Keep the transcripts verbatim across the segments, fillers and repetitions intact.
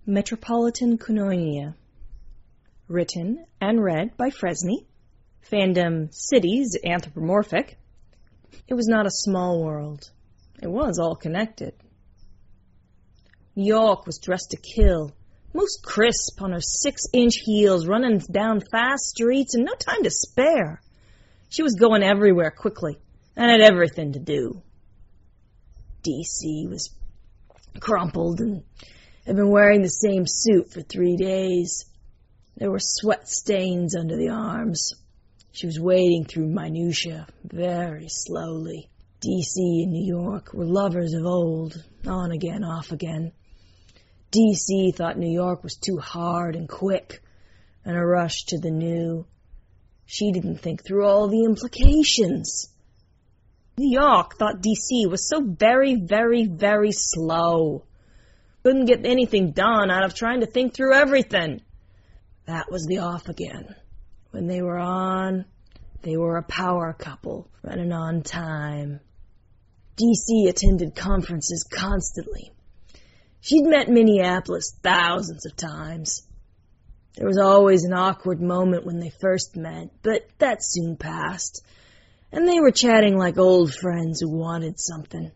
Metropolitan Koinonia. Written and read by Fresney. Fandom Cities Anthropomorphic. It was not a small world. It was all connected. New York was dressed to kill, most crisp on her six-inch heels, running down fast streets and no time to spare. She was going everywhere quickly and had everything to do. D C was crumpled and had been wearing the same suit for three days. There were sweat stains under the arms. She was wading through minutia very slowly. D C and New York were lovers of old, on again, off again. D C thought New York was too hard and quick, and a rush to the new. She didn't think through all the implications. New York thought D C was so very, very, very slow. Couldn't get anything done out of trying to think through everything. That was the off again. When they were on, they were a power couple, running on time. D C attended conferences constantly. She'd met Minneapolis thousands of times. There was always an awkward moment when they first met, but that soon passed, and they were chatting like old friends who wanted something.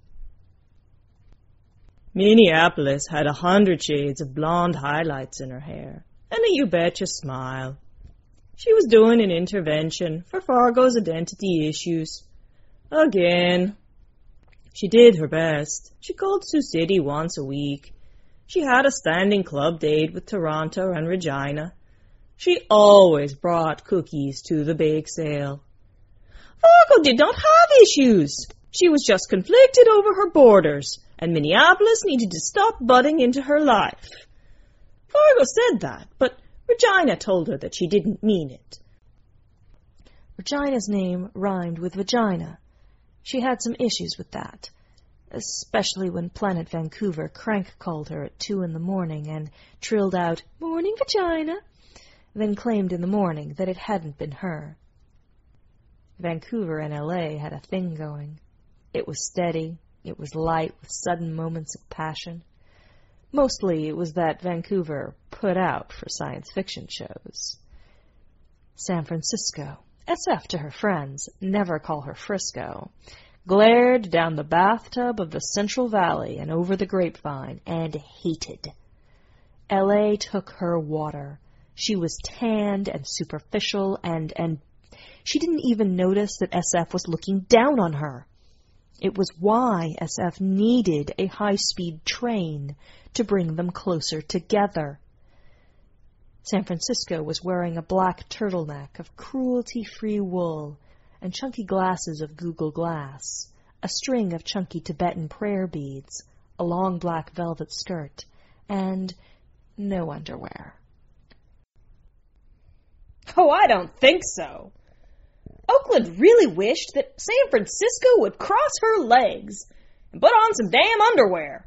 Minneapolis had a hundred shades of blonde highlights in her hair, and a you-betcha smile. She was doing an intervention for Fargo's identity issues. Again. She did her best. She called Sioux City once a week. She had a standing club date with Toronto and Regina. She always brought cookies to the bake sale. Fargo did not have issues. She was just conflicted over her borders, and Minneapolis needed to stop butting into her life. Fargo said that, but Regina told her that she didn't mean it. Regina's name rhymed with vagina. She had some issues with that, especially when Planet Vancouver crank called her at two in the morning and trilled out, "Morning, vagina," then claimed in the morning that it hadn't been her. Vancouver and L A had a thing going. It was steady, it was light with sudden moments of passion. Mostly it was that Vancouver put out for science fiction shows. San Francisco, S F to her friends, never call her Frisco, glared down the bathtub of the Central Valley and over the grapevine, and hated. L A took her water. She was tanned and superficial, and, and she didn't even notice that S F was looking down on her. It was why S F needed a high-speed train to bring them closer together. San Francisco was wearing a black turtleneck of cruelty-free wool and chunky glasses of Google Glass, a string of chunky Tibetan prayer beads, a long black velvet skirt, and no underwear. Oh, I don't think so. Oakland really wished that San Francisco would cross her legs and put on some damn underwear.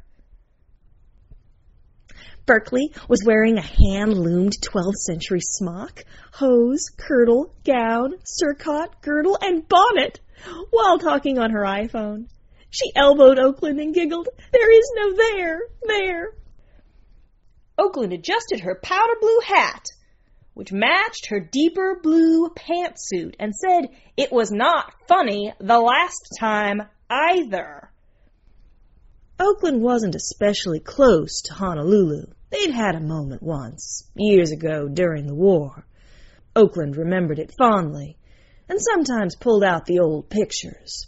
Berkeley was wearing a hand-loomed twelfth century smock, hose, kirtle, gown, surcoat, girdle, and bonnet, while talking on her iPhone. She elbowed Oakland and giggled, "There is no there, there." Oakland adjusted her powder blue hat, which matched her deeper blue pantsuit, and said it was not funny the last time either. Oakland wasn't especially close to Honolulu. They'd had a moment once, years ago during the war. Oakland remembered it fondly, and sometimes pulled out the old pictures.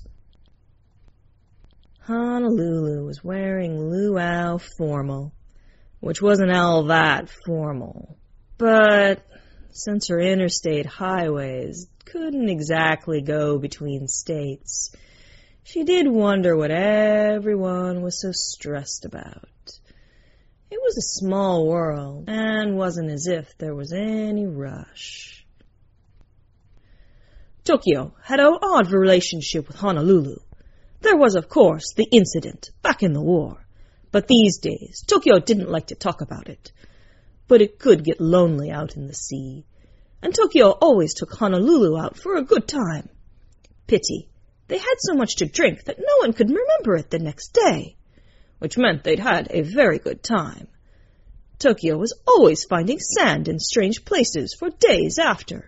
Honolulu was wearing luau formal, which wasn't all that formal. But since her interstate highways couldn't exactly go between states, she did wonder what everyone was so stressed about. It was a small world, and wasn't as if there was any rush. Tokyo had an odd relationship with Honolulu. There was, of course, the incident back in the war, but these days Tokyo didn't like to talk about it. But it could get lonely out in the sea, and Tokyo always took Honolulu out for a good time. Pity. They had so much to drink that no one could remember it the next day, which meant they'd had a very good time. Tokyo was always finding sand in strange places for days after.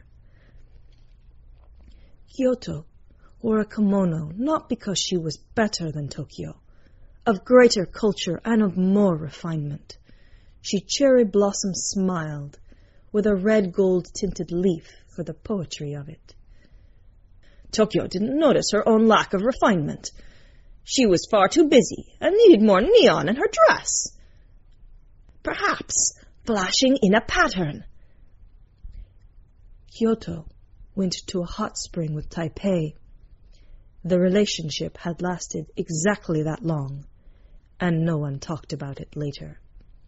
Kyoto wore a kimono not because she was better than Tokyo, of greater culture and of more refinement. She cherry-blossom smiled, with a red gold-tinted leaf for the poetry of it. Tokyo didn't notice her own lack of refinement. She was far too busy and needed more neon in her dress. Perhaps flashing in a pattern. Kyoto went to a hot spring with Taipei. The relationship had lasted exactly that long, and no one talked about it later.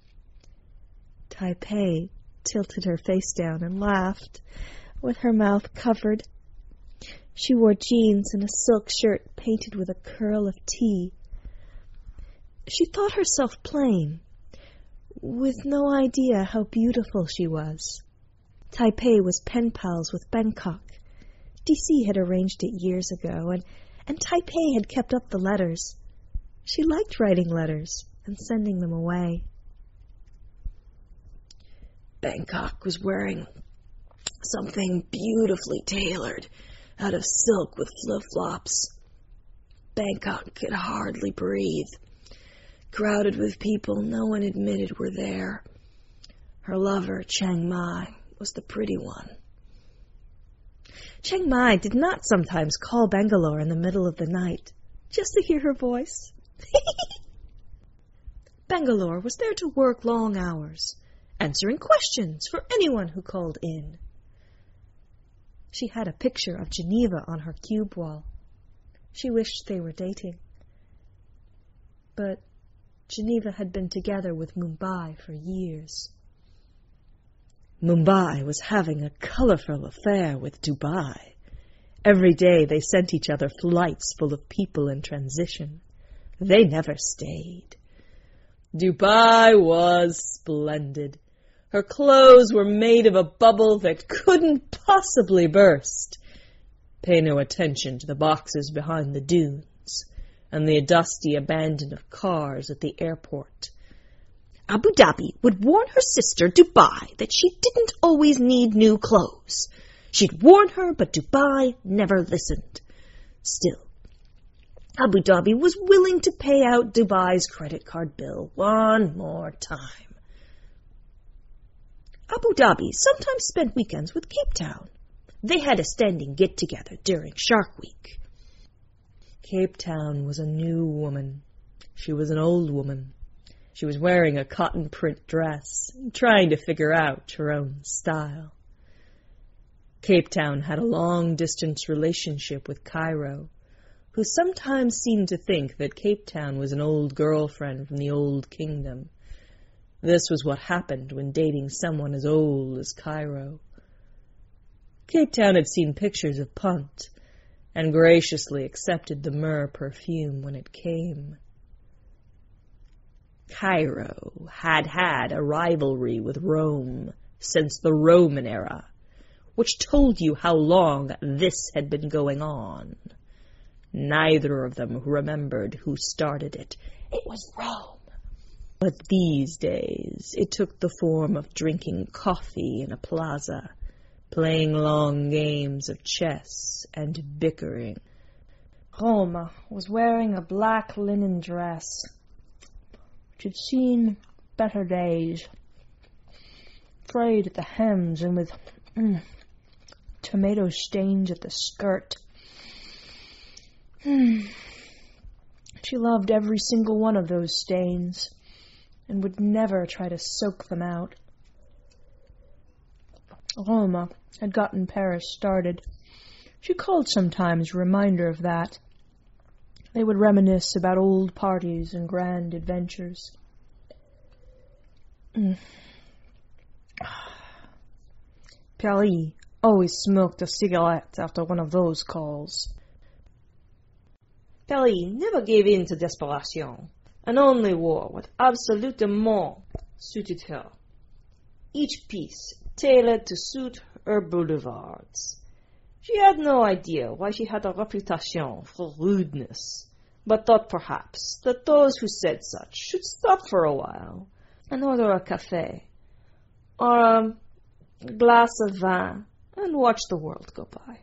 Taipei tilted her face down and laughed, with her mouth covered. She wore jeans and a silk shirt painted with a curl of tea. She thought herself plain, with no idea how beautiful she was. Taipei was pen pals with Bangkok. D C had arranged it years ago, and, and Taipei had kept up the letters. She liked writing letters and sending them away. Bangkok was wearing something beautifully tailored out of silk with flip-flops. Bangkok could hardly breathe. Crowded with people no one admitted were there. Her lover, Chiang Mai, was the pretty one. Chiang Mai did not sometimes call Bangalore in the middle of the night, just to hear her voice. Bangalore was there to work long hours, answering questions for anyone who called in. She had a picture of Geneva on her cube wall. She wished they were dating. But Geneva had been together with Mumbai for years. Mumbai was having a colorful affair with Dubai. Every day they sent each other flights full of people in transition. They never stayed. Dubai was splendid. Her clothes were made of a bubble that couldn't possibly burst. Pay no attention to the boxes behind the dunes and the dusty abandon of cars at the airport. Abu Dhabi would warn her sister Dubai that she didn't always need new clothes. She'd warn her, but Dubai never listened. Still, Abu Dhabi was willing to pay out Dubai's credit card bill one more time. Abu Dhabi sometimes spent weekends with Cape Town. They had a standing get-together during Shark Week. Cape Town was a new woman. She was an old woman. She was wearing a cotton print dress, trying to figure out her own style. Cape Town had a long-distance relationship with Cairo, who sometimes seemed to think that Cape Town was an old girlfriend from the Old Kingdom. This was what happened when dating someone as old as Cairo. Cape Town had seen pictures of Punt, and graciously accepted the myrrh perfume when it came. Cairo had had a rivalry with Rome since the Roman era, which told you how long this had been going on. Neither of them remembered who started it. It was Rome. But these days it took the form of drinking coffee in a plaza, playing long games of chess, and bickering. Roma was wearing a black linen dress, which had seen better days, frayed at the hems and with mm, tomato stains at the skirt. Mm. She loved every single one of those stains, and would never try to soak them out. Roma had gotten Paris started. She called sometimes, a reminder of that. They would reminisce about old parties and grand adventures. Mm. Paris always smoked a cigarette after one of those calls. Paris never gave in to desperation, and only wore what absolutement suited her. Each piece tailored to suit her boulevards. She had no idea why she had a reputation for rudeness, but thought perhaps that those who said such should stop for a while and order a café, or a glass of vin, and watch the world go by.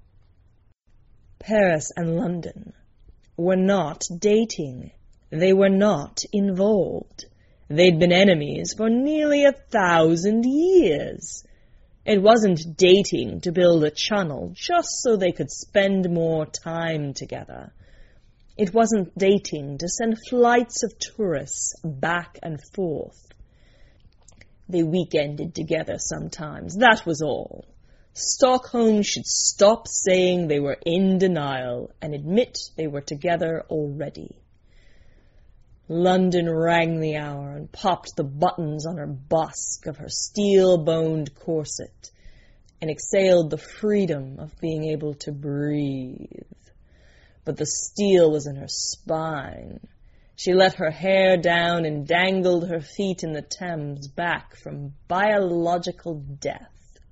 Paris and London were not dating. They were not involved. They'd been enemies for nearly a thousand years. It wasn't dating to build a channel just so they could spend more time together. It wasn't dating to send flights of tourists back and forth. They weekended together sometimes, that was all. Stockholm should stop saying they were in denial and admit they were together already. London rang the hour and popped the buttons on her busk of her steel-boned corset and exhaled the freedom of being able to breathe. But the steel was in her spine. She let her hair down and dangled her feet in the Thames back from biological death.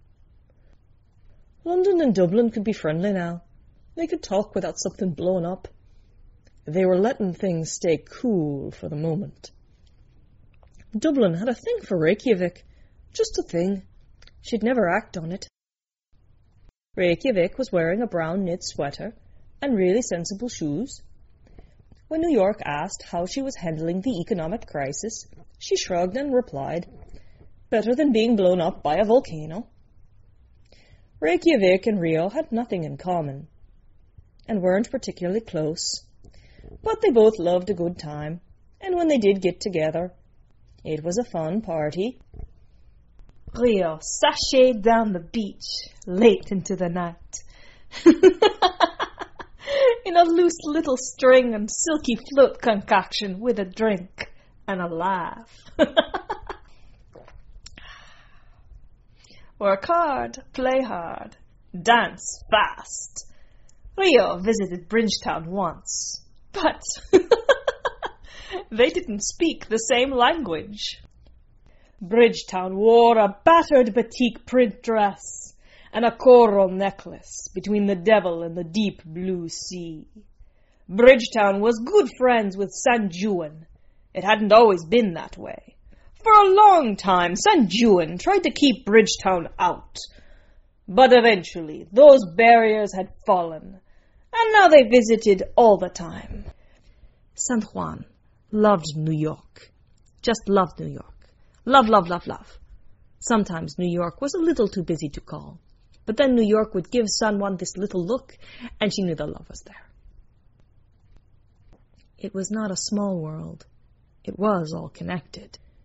London and Dublin could be friendly now. They could talk without something blowing up. They were letting things stay cool for the moment. Dublin had a thing for Reykjavik. Just a thing. She'd never act on it. Reykjavik was wearing a brown knit sweater and really sensible shoes. When New York asked how she was handling the economic crisis, she shrugged and replied, "Better than being blown up by a volcano." Reykjavik and Rio had nothing in common, and weren't particularly close, but they both loved a good time, and when they did get together, it was a fun party. Rio sashayed down the beach late into the night. In a loose little string and silky float concoction with a drink and a laugh. Work hard, play hard, dance fast. Rio visited Bridgetown once, but they didn't speak the same language. Bridgetown wore a battered batik print dress and a coral necklace between the devil and the deep blue sea. Bridgetown was good friends with San Juan. It hadn't always been that way. For a long time, San Juan tried to keep Bridgetown out. But eventually, those barriers had fallen, and now they visited all the time. San Juan loved New York. Just loved New York. Love, love, love, love. Sometimes New York was a little too busy to call, but then New York would give San Juan this little look, and she knew the love was there. It was not a small world. It was all connected.